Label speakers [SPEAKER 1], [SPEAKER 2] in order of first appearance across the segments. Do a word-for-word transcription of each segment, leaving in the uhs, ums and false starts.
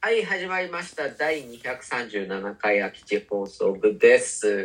[SPEAKER 1] はい、始まりました。だいにひゃくさんじゅうななかい空き地放送部です。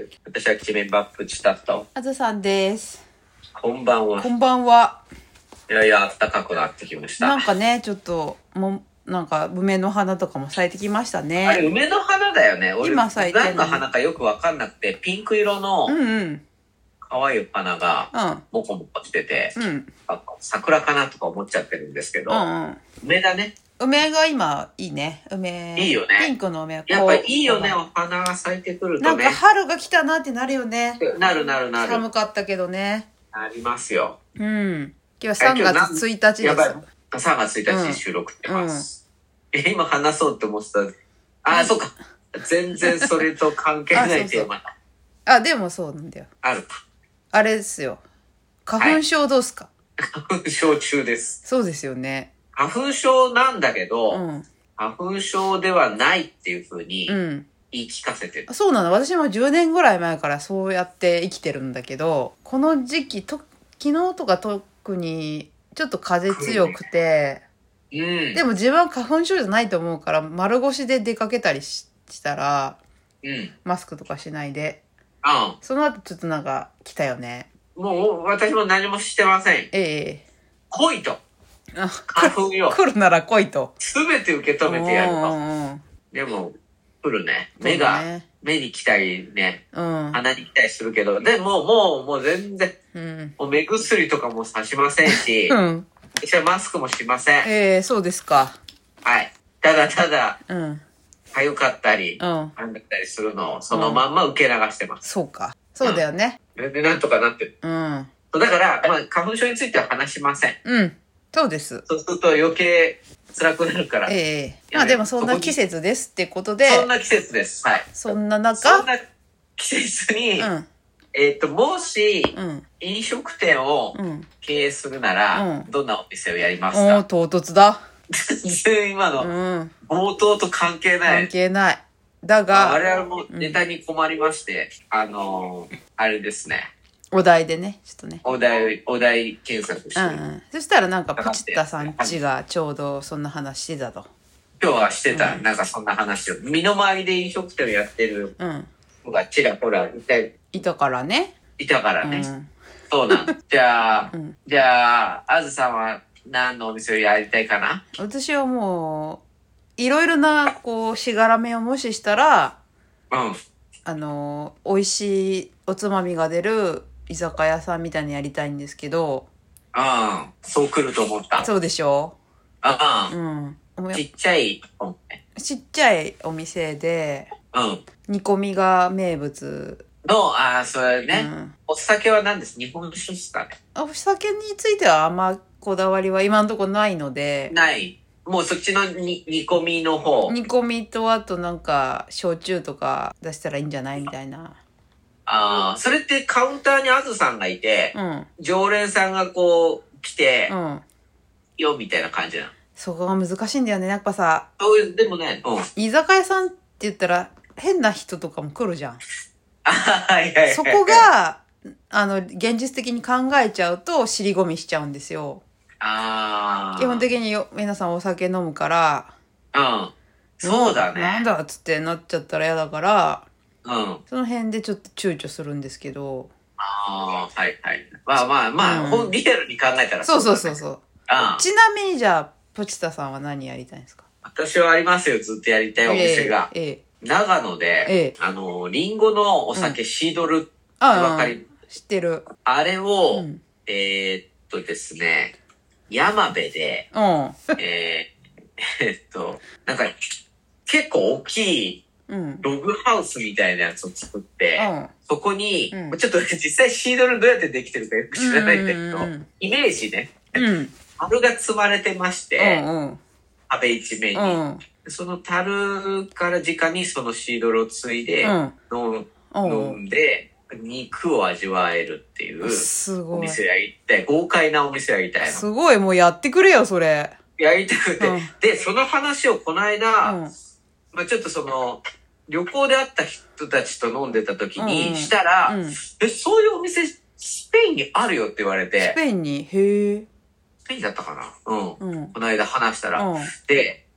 [SPEAKER 1] 私は空き地メンバープチタと
[SPEAKER 2] あずさんです。
[SPEAKER 1] こんばんは。
[SPEAKER 2] こんばんは。
[SPEAKER 1] いやいや、暖かくなってきました。
[SPEAKER 2] なんかね、ちょっともうなんか梅の花とかも咲いてきましたね。
[SPEAKER 1] あれ梅の花だよね。俺
[SPEAKER 2] 今咲いてる、ね、
[SPEAKER 1] 何の花かよく分かんなくて、ピンク色の可愛い花がモコモコしてて、うんうん、桜かなとか思っちゃってるんですけど、うんうん、梅だね。
[SPEAKER 2] 梅が今いいね。梅
[SPEAKER 1] いいよね。
[SPEAKER 2] ピンクの梅は
[SPEAKER 1] やっぱいいよね。お花が咲いてくるとね。
[SPEAKER 2] なんか春が来たなってなるよね。
[SPEAKER 1] なるなるなる。
[SPEAKER 2] 寒かったけどね。
[SPEAKER 1] なりますよ。
[SPEAKER 2] うん。今日はさんがつついたちです。
[SPEAKER 1] やばい。さんがつついたちに収録してます。うんうん、え今話そうって思ってた。ああ、そうか。全然それと関係ないテーマだ。
[SPEAKER 2] あ、でもそうなんだよ。
[SPEAKER 1] あるか。
[SPEAKER 2] あれですよ。花粉症どうすか？
[SPEAKER 1] はい、花粉症中です。
[SPEAKER 2] そうですよね。
[SPEAKER 1] 花粉症なんだけど、うん、花粉症ではないっていう風に言い聞かせてる、
[SPEAKER 2] うん、そうなの。私もじゅうねんぐらい前からそうやって生きてるんだけど、この時期と昨日とか特にちょっと風強くて、うん、でも自分は花粉症じゃないと思うから丸腰で出かけたり し, したら、うん、マスクとかしないで、うん、その後ちょっとなんか来たよね。
[SPEAKER 1] もう私も何もしてません。
[SPEAKER 2] ええ
[SPEAKER 1] 来いと。花粉よ。
[SPEAKER 2] 来るなら来いと。
[SPEAKER 1] すべて受け止めてやると。でも来るね。目が、ね、目に来たりね、うん、鼻に来たりするけど、でももうもう全然、うん、もう目薬とかもさしませんし、うん、私はマスクもしません。
[SPEAKER 2] ええー、そうですか。
[SPEAKER 1] はい。ただただ、うん、痒かったり、うん、なんだったりするのをそのまんま受け流してます。
[SPEAKER 2] そうか。そうだよね。
[SPEAKER 1] うん、でなんとかなってる。うん。だから、まあ花粉症については話しません。
[SPEAKER 2] うん。そうです。
[SPEAKER 1] そうすると余計辛くなるから。
[SPEAKER 2] ええー。まあでもそんな季節ですってことで。
[SPEAKER 1] そんな季節です。はい。
[SPEAKER 2] そんな中。
[SPEAKER 1] そんな季節に、うん、えっと、もし、うん、飲食店を経営するなら、うん、どんなお店をやりますか？
[SPEAKER 2] おー、唐突だ。
[SPEAKER 1] 全然今の、うん、冒頭と関係ない。
[SPEAKER 2] 関係ない。だが。
[SPEAKER 1] あれはもうネタに困りまして、うん、あのー、あれですね。
[SPEAKER 2] お題でね、ちょっとね。
[SPEAKER 1] お題、お題検索して。
[SPEAKER 2] うんうん。そしたらなんか、ポチッタさんちがちょうどそんな話してたと。
[SPEAKER 1] 今日はしてた、うん、なんかそんな話を。身の回りで飲食店をやってるのがちらほらいた、
[SPEAKER 2] いたからね。
[SPEAKER 1] いたからね。うん、そうなん。じゃあ、うん、じゃあ、あずさんは何のお店をやりたいかな？
[SPEAKER 2] 私はもう、いろいろな、こう、しがらみを無視したら、うん。あの、美味しいおつまみが出る、居酒屋さんみたいにやりたいんですけど。
[SPEAKER 1] ああ、そう来ると思った。
[SPEAKER 2] そうでしょ？
[SPEAKER 1] ああ、うん。ちっちゃい、
[SPEAKER 2] ちっちゃいお店で、うん。煮込みが名物。
[SPEAKER 1] の、ああ、それね、うん。お酒は何です？日本酒ですかね？
[SPEAKER 2] お酒についてはあんまこだわりは今のところないので。
[SPEAKER 1] ない。もうそっちのに煮込みの方。
[SPEAKER 2] 煮込みとあとなんか、焼酎とか出したらいいんじゃないみたいな。
[SPEAKER 1] ああ、それってカウンターにあずさんがいて、うん、常連さんがこう来て、うん、よみたいな感じなの。
[SPEAKER 2] そこが難しいんだよね。やっぱさ、
[SPEAKER 1] でもね、うん、
[SPEAKER 2] 居酒屋さんって言ったら変な人とかも来るじゃん。
[SPEAKER 1] はいはいはい、
[SPEAKER 2] そこが、あの、現実的に考えちゃうと尻込みしちゃうんですよ。あ基本的に皆さんお酒飲むから、
[SPEAKER 1] うん。そうだね。
[SPEAKER 2] なんだっつってなっちゃったら嫌だから、うん、その辺でちょっと躊躇するんですけど。
[SPEAKER 1] ああ、はいはい。まあまあまあ、うん、リアルに考えたら
[SPEAKER 2] そうだね。そうそうそうそう。ああちなみにじゃあ、ポチタさんは何やりたいんですか？
[SPEAKER 1] 私はありますよ、ずっとやりたいお店が。えーえー、長野で、えー、あの、リンゴのお酒、うん、シードルってわかり、うん、
[SPEAKER 2] 知ってる。
[SPEAKER 1] あれを、うん、えー、っとですね、山辺で、うん、えー、えー、っと、なんか、結構大きい、ログハウスみたいなやつを作って、うん、そこに、うん、ちょっと実際シードルどうやってできてるかよく知らないんだけど、うんうんうん、イメージね、うん、樽が積まれてまして、うんうん、壁一面に、うん、その樽から直にそのシードルをついで、うん、飲んで、肉を味わえるっていうお店やりたい。豪快なお店やりたいの。
[SPEAKER 2] すごい、もうやってくれよ、それ。
[SPEAKER 1] やりたくて。うん、で、その話をこの間、うん、まあちょっとその、旅行で会った人たちと飲んでた時にしたら、うんうん、え、そういうお店スペインにあるよって言われて。
[SPEAKER 2] スペインにへえ。
[SPEAKER 1] スペインだったかな、うん、うん。この間話したら。うん、で、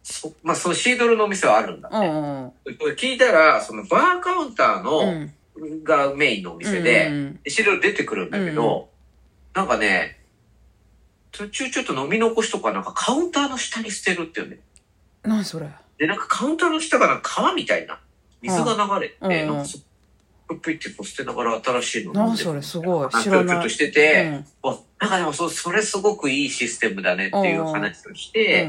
[SPEAKER 1] そ、まあ、そのシードルのお店はあるんだね。うんうん、聞いたら、そのバーカウンターの、うん、がメインのお店で、うんうん、シードル出てくるんだけど、うん、なんかね、途中ちょっと飲み残しとかなんかカウンターの下に捨てるっていうね。
[SPEAKER 2] 何それ？
[SPEAKER 1] で、なんかカウンターの下がなんか川みたいな水が流れて、うん、なんかそプイってこう捨てながら新しいの
[SPEAKER 2] 飲んでる。何それすごい。知らない。
[SPEAKER 1] ちょっとしてて、うん、なんかでもそ、それすごくいいシステムだねっていう話をして、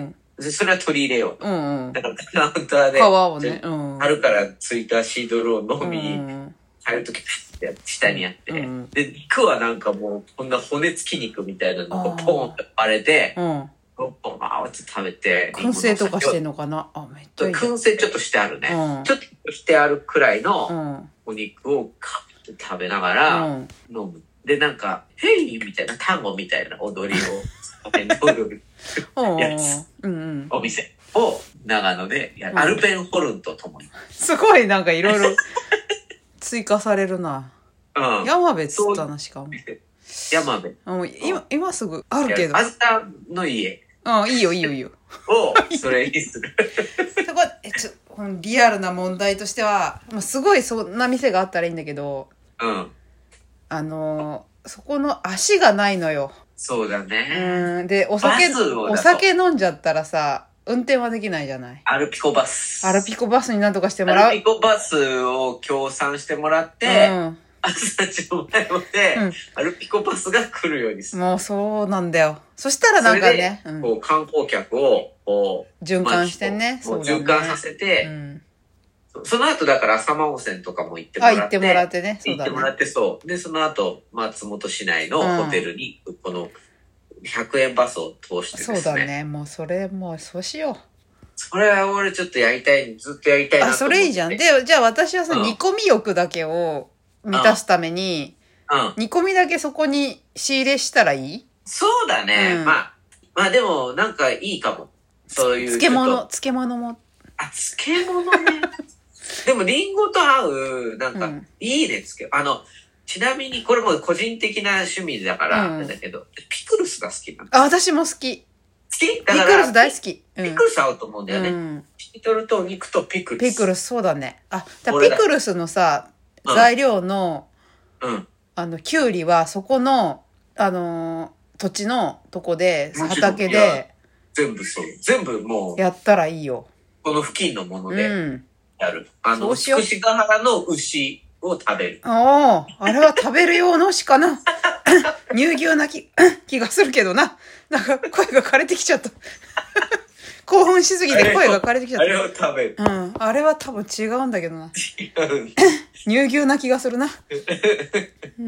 [SPEAKER 1] うん、それは取り入れようと。うんうん、だからカウンターで、
[SPEAKER 2] 川をね、うん、
[SPEAKER 1] 春からついたシードルを飲み、うん、入るときって下にあって、うん、で、肉はなんかもうこんな骨付き肉みたいなのがポーンと割れて、うんポンポンバーって食べて。
[SPEAKER 2] 燻製とかしてんのかなあ、めっちゃいい。
[SPEAKER 1] 燻製ちょっとしてあるね。うん、ちょっとしてあるくらいのお肉をカッて食べながら飲む。うん、で、なんか、ヘイみたいな、単語みたいな踊りを、踊るやつ、うんうん、お店を長野でやる、うん、アルペンホルンとともに。
[SPEAKER 2] すごいなんかいろいろ追加されるな。うん。山辺っつったな、しかも。
[SPEAKER 1] 山辺。
[SPEAKER 2] もう今、今すぐあるけど。
[SPEAKER 1] あずたの家。
[SPEAKER 2] うん、いいよいいよいいよ。
[SPEAKER 1] を、それにする。
[SPEAKER 2] そこ、え、ちょ、このリアルな問題としては、もうすごいそんな店があったらいいんだけど、うん。あの、そこの足がないのよ。
[SPEAKER 1] そうだね。
[SPEAKER 2] うん。で、お酒、お酒飲んじゃったらさ、運転はできないじゃない。
[SPEAKER 1] アルピコバス。
[SPEAKER 2] アルピコバスになんとかしてもらう。
[SPEAKER 1] アルピコバスを協賛してもらって、うん。あずたちの前まで、うん、アルピコバスが来るようにする。
[SPEAKER 2] もうそうなんだよ。そしたらなんかね、
[SPEAKER 1] うん、こう観光客をこ
[SPEAKER 2] う循環してね、
[SPEAKER 1] そう循環させて、うん、その後だから浅間温泉とかも行ってもらって、
[SPEAKER 2] あ、行ってもらってね、
[SPEAKER 1] そうだね。行ってもらってそうでその後松本市内のホテルにこのひゃくえんバスを通してですね。
[SPEAKER 2] そうだね、もうそれもうそうしよう。
[SPEAKER 1] それは俺ちょっとやりたい、ずっとやりたいなと思って。
[SPEAKER 2] あ、それいいじゃん。で、じゃあ私はさ、うん、煮込み欲だけを満たすために、うん、煮込みだけそこに仕入れしたらいい？
[SPEAKER 1] そうだね。うん、まあ、まあでもなんかいいかも。そういう。
[SPEAKER 2] 漬物、漬物も。
[SPEAKER 1] あ、漬物ね。でもリンゴと合う、なんか、いいね、漬物。あの、ちなみにこれも個人的な趣味だから、なんだけど、うん、ピクルスが好きなの。
[SPEAKER 2] あ、私も好き。
[SPEAKER 1] 好き
[SPEAKER 2] だからピクルス大好き。
[SPEAKER 1] うん、ピクルス合うと思うんだよね。うん、ピトルとお肉とピクルス。
[SPEAKER 2] ピクルス、そうだね。あ、じゃあピクルスのさ、材料の、うん、あの、キュウリはそこの、あのー、土地のとこで、畑で、
[SPEAKER 1] 全部そう。全部も
[SPEAKER 2] う、やったらいいよ。
[SPEAKER 1] この付近のもので、やる。うん、あの、つくしヶ原の牛を食べる。
[SPEAKER 2] ああ、あれは食べる用の牛かな。乳牛なき、気がするけどな。なんか声が枯れてきちゃった。興奮しすぎて声が枯れてきちゃった。
[SPEAKER 1] あれを食べる。
[SPEAKER 2] うん。あれは多分違うんだけどな。違う。乳牛な気がするな。
[SPEAKER 1] うん。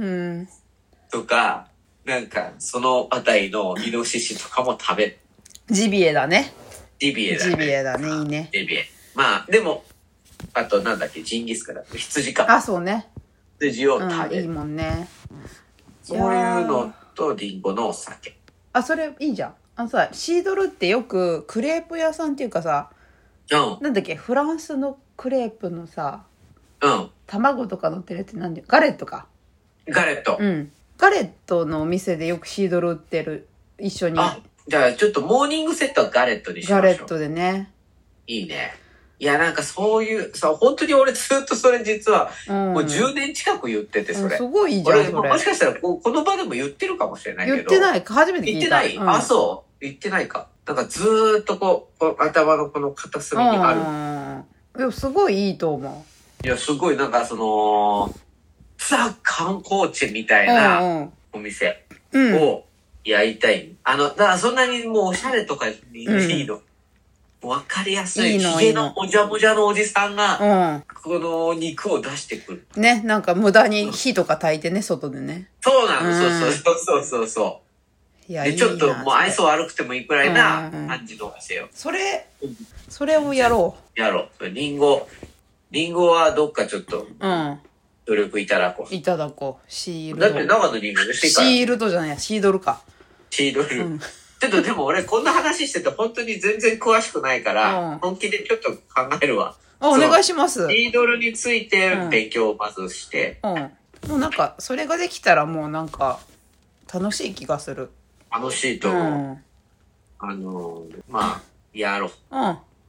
[SPEAKER 1] とか、なんか、そのあたりのイノシシとかも食べる。
[SPEAKER 2] ジビエだね。
[SPEAKER 1] ジビエだね。
[SPEAKER 2] ジビエだね、いいね。
[SPEAKER 1] ジビエ。まあ、でも、あとなんだっけ、ジンギスカンだ。羊か。
[SPEAKER 2] あ、そうね。
[SPEAKER 1] 羊を食べる。
[SPEAKER 2] うん、いいもんね。
[SPEAKER 1] そういうのとリンゴのお酒。
[SPEAKER 2] あ、それいいじゃん。あのさ、シードルってよくクレープ屋さんっていうかさ、うん、なんだっけ、フランスのクレープのさ、うん、卵とか乗ってるやつなんで、ガレットか。
[SPEAKER 1] ガレット。
[SPEAKER 2] うん。ガレットのお店でよくシードル売ってる。一緒に。
[SPEAKER 1] あ、じゃあちょっとモーニングセットはガレットにしましょう。
[SPEAKER 2] ガレットでね。
[SPEAKER 1] いいね。いや、なんかそういう、さ、本当に俺ずっとそれ実は、もうじゅうねん近く言ってて、それ。うん、
[SPEAKER 2] すごいいいじゃん、
[SPEAKER 1] 俺、それ。もしかしたらこ、この場でも言ってるかもしれないけど。
[SPEAKER 2] 言ってない。初めて聞いた。
[SPEAKER 1] 言ってない、うん、あ、そう。言ってないか。なんかずーっとこう、こう頭のこの片隅にある。
[SPEAKER 2] うん。でもすごいいいと思
[SPEAKER 1] う。いや、すごいなんかその、ザ観光地みたいなお店をやりたい。うん、あの、だからそんなにもうおしゃれとかいいの。うんわかりやすい。ヒゲのもじゃもじゃのおじさんが、この肉を出してくる。
[SPEAKER 2] うん、ね、なんか無駄に火とか焚いてね、外でね。
[SPEAKER 1] そうなの、うん、そうそうそうそうそう。いや、で、ちょっともう愛想悪くてもいいくらいな感じのお店よ。
[SPEAKER 2] それ、それをやろ
[SPEAKER 1] う。やろう。リンゴ、リンゴはどっかちょっと、うん。協力いただこう。
[SPEAKER 2] いただこう。シールド。
[SPEAKER 1] だって長野リンゴでしていいから。
[SPEAKER 2] シールドじゃないや、シードルか。
[SPEAKER 1] シードル。うんちょっとでも俺こんな話してて本当に全然詳しくないから、うん、本気でちょっと考えるわ。
[SPEAKER 2] あ、お願いします。
[SPEAKER 1] リードルについて勉強をまずして。
[SPEAKER 2] うん。うん、もうなんか、それができたらもうなんか、楽しい気がする。
[SPEAKER 1] 楽しいと思う。うん、あのー、まあ、やろう。
[SPEAKER 2] うん。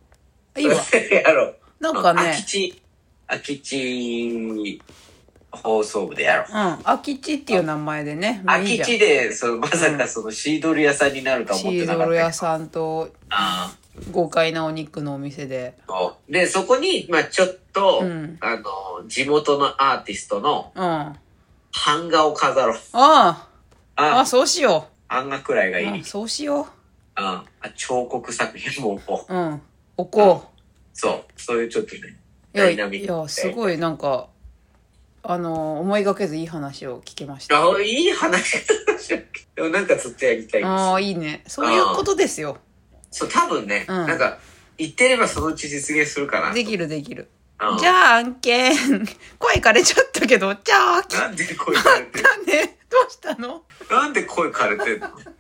[SPEAKER 2] いいわ。
[SPEAKER 1] やろう。
[SPEAKER 2] なんかね。
[SPEAKER 1] 空き地、空き地放送部でやろう。
[SPEAKER 2] うん。空き地っていう名前でね。
[SPEAKER 1] 空き地で、そのまさかそのシードル屋さんになるとは思ってなかった。
[SPEAKER 2] シードル屋さんと、豪快なお肉のお店で。
[SPEAKER 1] で、そこに、まあちょっと、うん、あの、地元のアーティストの、うん。版画を飾ろう。
[SPEAKER 2] ああ。ああ、そうしよ
[SPEAKER 1] う。版画くらいがいい。
[SPEAKER 2] そうしよう。
[SPEAKER 1] うん。あ、彫刻作品も置こう。
[SPEAKER 2] うん。置こう。
[SPEAKER 1] そう。そういうちょっとね、
[SPEAKER 2] ダイナミック。いや、すごいなんか、あの、思いがけずいい話を聞けました。
[SPEAKER 1] あ、いい話でもなんかずっとやりたいです。
[SPEAKER 2] ああ、いいね。そういうことですよ。
[SPEAKER 1] そう、多分ね、うん、なんか、言ってればそのうち実現するかな。
[SPEAKER 2] できるできる。じゃあ案件、声枯れちゃったけど、じゃあ、
[SPEAKER 1] なんで声枯れてんの？
[SPEAKER 2] なんでどうしたの？
[SPEAKER 1] なんで声枯れてんの？